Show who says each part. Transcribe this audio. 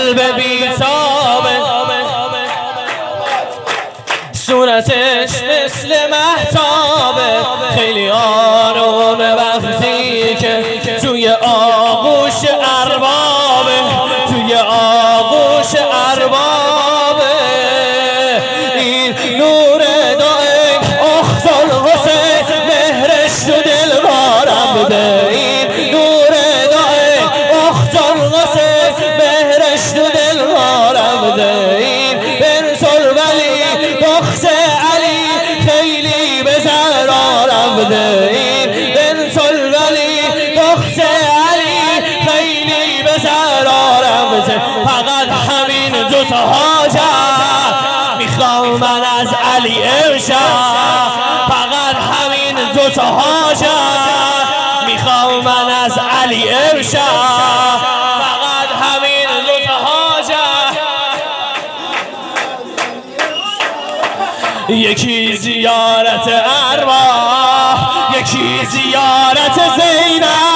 Speaker 1: قلب بیتابه، صورتش مثل مهتابه، خیلی آرومه وقتی که توی آغوش اربابه، توی آغوش اربابه. این نور دائم اخت الحسین مهرش تو دل بارم بده، این نور دائم اخت الحسین مهرش تو دل بارم بده. این بنت الولی دخت علی خیلی به زهرارم بده، این بنت الولی دخت علی خیلی به زهرارم بده. فقط همین دوتا حاجت میخوام من از علی امشب، فقط همین دوتا حاجت میخوام من از علی امشب، فقط همین دوتا حاجت. یکی زیارت ارواح، یکی زیارت زینب،